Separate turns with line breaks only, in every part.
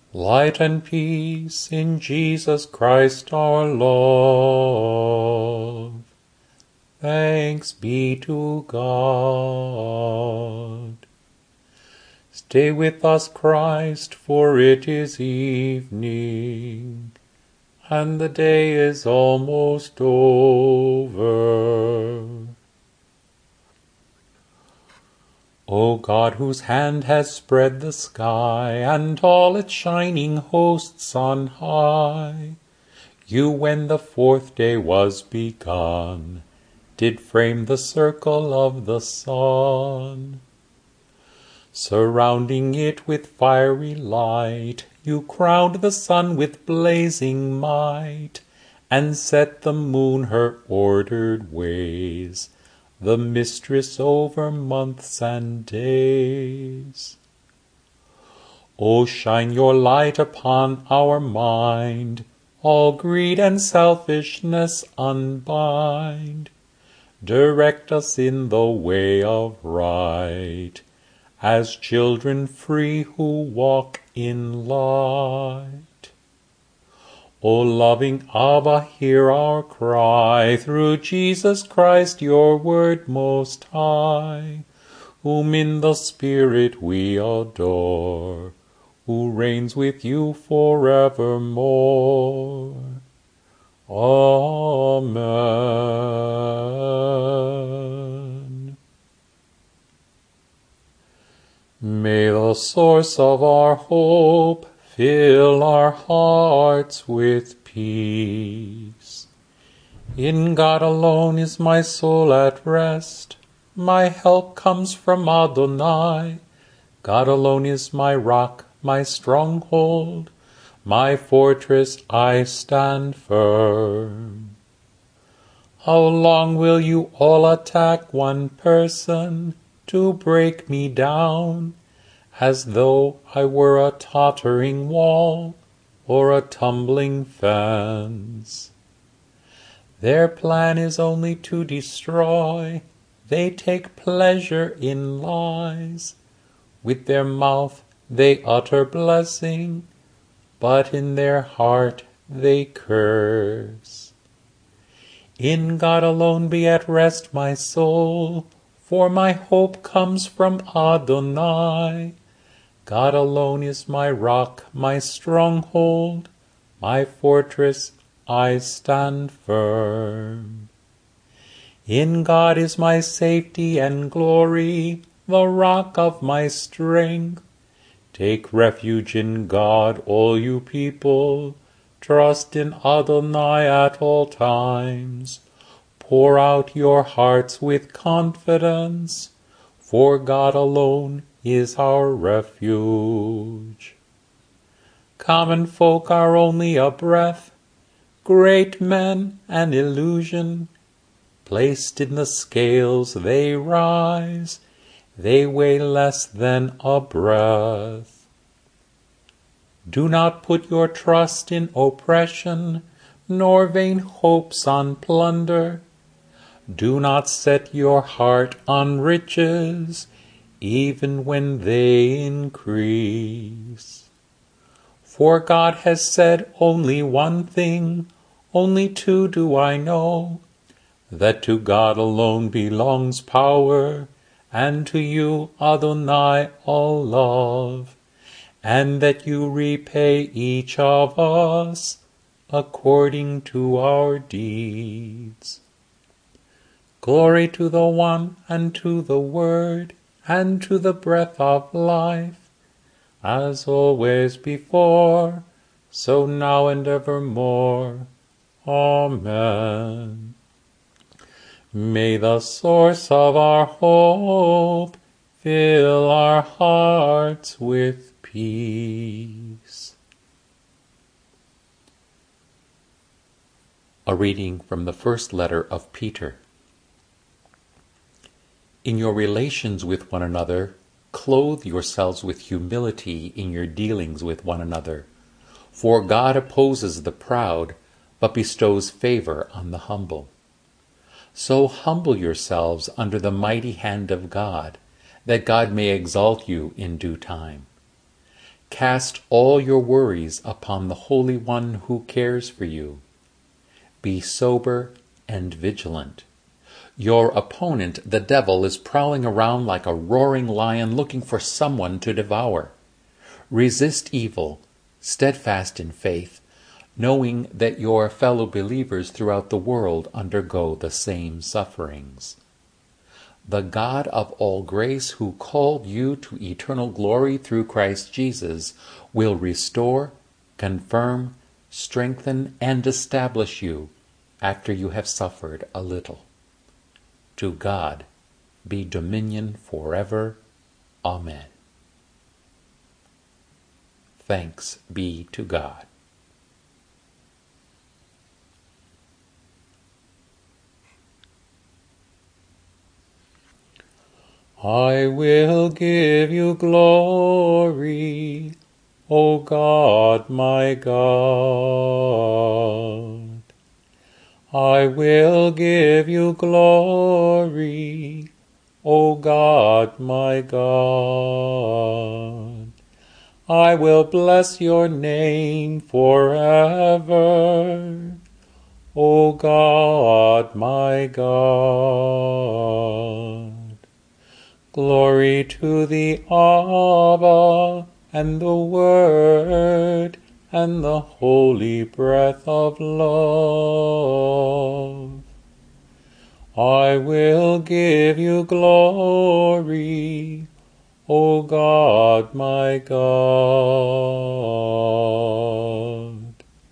Light and peace in Jesus Christ our Lord. Thanks be to God. Stay with us, Christ, for it is evening, and the day is almost over. O God, whose hand has spread the sky and all its shining hosts on high, you, when the fourth day was begun, did frame the circle of the sun. Surrounding it with fiery light, you crowned the sun with blazing might, and set the moon her ordered ways, the mistress over months and days. O shine your light upon our mind, all greed and selfishness unbind. Direct us in the way of right, as children free who walk in light. O loving Abba, hear our cry, through Jesus Christ, your word most high, whom in the Spirit we adore, who reigns with you forevermore. Amen. May the source of our hope fill our hearts with peace. In God alone is my soul at rest. My help comes from Adonai. God alone is my rock, my stronghold, my fortress. I stand firm. How long will you all attack one person to break me down, as though I were a tottering wall or a tumbling fence? Their plan is only to destroy. They take pleasure in lies. With their mouth they utter blessing, but in their heart they curse. In God alone be at rest my soul, for my hope comes from Adonai. God alone is my rock, my stronghold, my fortress. I stand firm. In God is my safety and glory, the rock of my strength. Take refuge in God, all you people. Trust in Adonai at all times. Pour out your hearts with confidence, for God alone is our refuge. Common folk are only a breath, great men an illusion. Placed in the scales they rise, they weigh less than a breath. Do not put your trust in oppression, nor vain hopes on plunder. Do not set your heart on riches, even when they increase. For God has said only one thing, only two do I know, that to God alone belongs power, and to you, Adonai, all love, and that you repay each of us according to our deeds. Glory to the One, and to the Word, and to the breath of life, as always before, so now and evermore. Amen. May the source of our hope fill our hearts with peace. A reading from the first letter of Peter. In your relations with one another, clothe yourselves with humility in your dealings with one another. For God opposes the proud, but bestows favor on the humble. So humble yourselves under the mighty hand of God, that God may exalt you in due time. Cast all your worries upon the Holy One who cares for you. Be sober and vigilant. Your opponent, the devil, is prowling around like a roaring lion looking for someone to devour. Resist evil, steadfast in faith, knowing that your fellow believers throughout the world undergo the same sufferings. The God of all grace, who called you to eternal glory through Christ Jesus, will restore, confirm, strengthen, and establish you after you have suffered a little. To God be dominion forever. Amen. Thanks be to God. I will give you glory, O God, my God. I will give you glory, O God, my God. I will bless your name forever, O God, my God. Glory to the Abba, and the Word, and the holy breath of love. I will give you glory, O God, my God.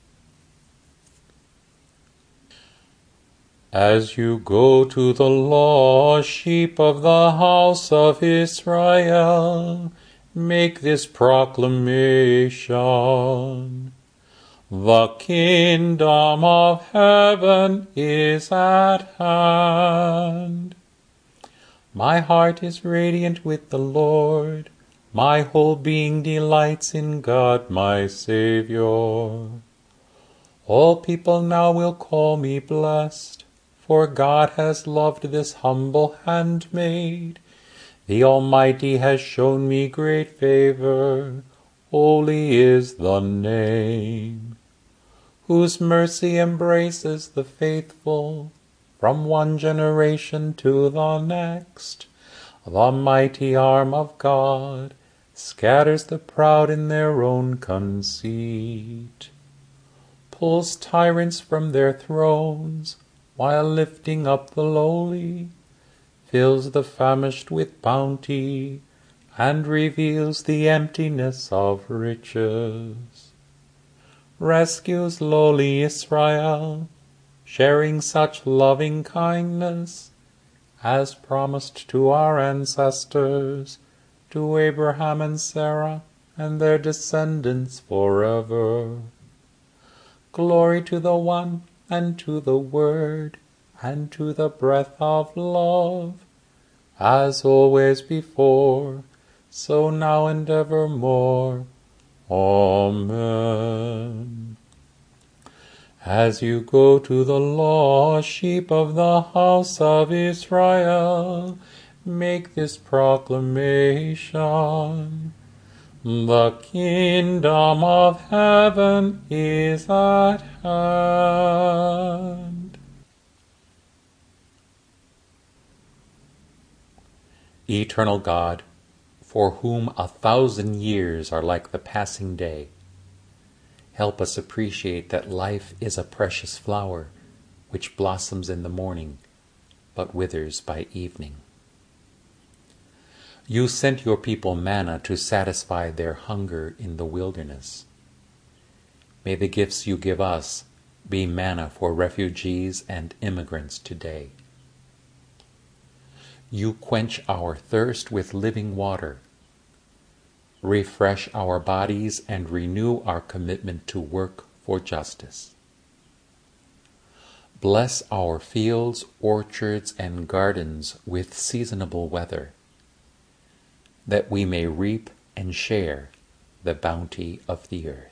As you go to the lost sheep of the house of Israel, make this proclamation. The kingdom of heaven is at hand. My heart is radiant with the Lord. My whole being delights in God my Savior. All people now will call me blessed, for God has loved this humble handmaid. The Almighty has shown me great favor. Holy is the name, whose mercy embraces the faithful from one generation to the next. The mighty arm of God scatters the proud in their own conceit, pulls tyrants from their thrones, while lifting up the lowly, fills the famished with bounty, and reveals the emptiness of riches. Rescues lowly Israel, sharing such loving kindness as promised to our ancestors, to Abraham and Sarah and their descendants forever. Glory to the One, and to the Word, and to the breath of love, as always before, so now and evermore. Amen. As you go to the lost sheep of the house of Israel, make this proclamation. The kingdom of heaven is at hand. Eternal God, for whom 1,000 years are like the passing day, help us appreciate that life is a precious flower which blossoms in the morning but withers by evening. You sent your people manna to satisfy their hunger in the wilderness. May the gifts you give us be manna for refugees and immigrants today. You quench our thirst with living water. Refresh our bodies and renew our commitment to work for justice. Bless our fields, orchards, and gardens with seasonable weather, that we may reap and share the bounty of the earth.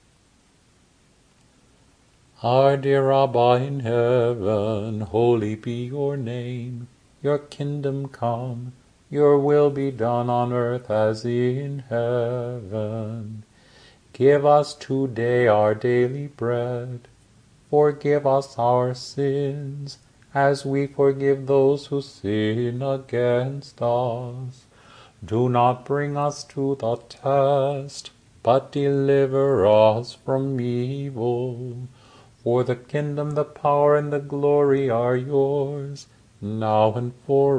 Our dear Abba in heaven, holy be your name. Your kingdom come, Your will be done on earth as in heaven. Give us today our daily bread. Forgive us our sins, as we forgive those who sin against us. Do not bring us to the test, but deliver us from evil. For the kingdom, the power, and the glory are yours, now and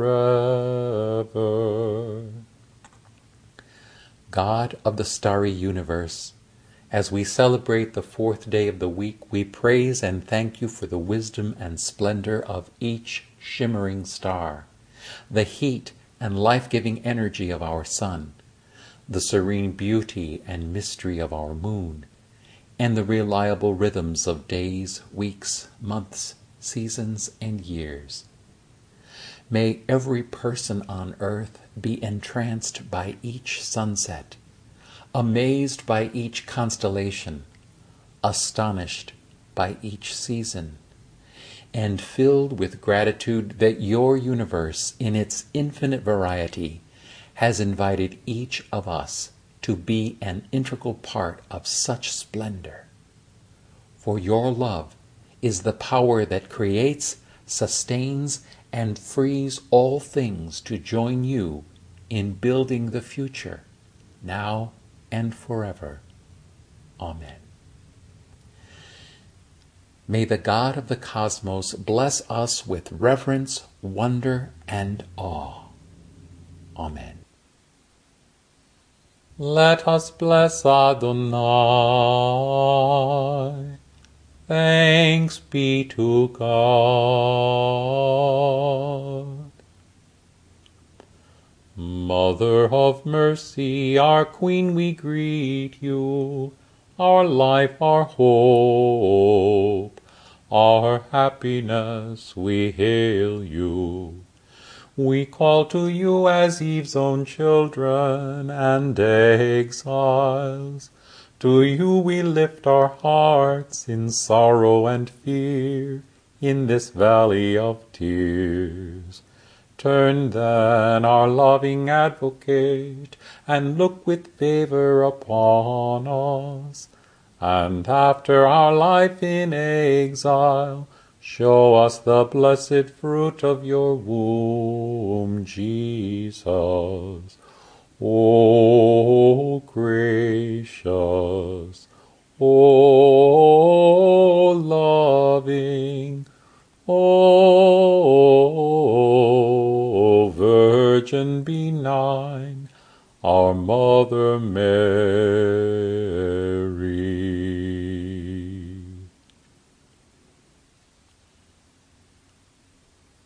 forever. God of the starry universe, as we celebrate the fourth day of the week, we praise and thank you for the wisdom and splendor of each shimmering star, the heat and life-giving energy of our sun, the serene beauty and mystery of our moon, and the reliable rhythms of days, weeks, months, seasons, and years. May every person on earth be entranced by each sunset, amazed by each constellation, astonished by each season, and filled with gratitude that your universe, in its infinite variety, has invited each of us to be an integral part of such splendor. For your love is the power that creates, sustains, and frees all things to join you in building the future, now and forever. Amen. May the God of the cosmos bless us with reverence, wonder, and awe. Amen. Let us bless Adonai. Thanks be to God. Mother of mercy, our Queen, we greet you, our life, our hope, our happiness, we hail you. We call to you as Eve's own children and exiles. To you we lift our hearts in sorrow and fear in this valley of tears. Turn then, our loving advocate, and look with favor upon us. And after our life in exile, show us the blessed fruit of your womb, Jesus. O gracious, O loving, O Virgin benign, our Mother Mary.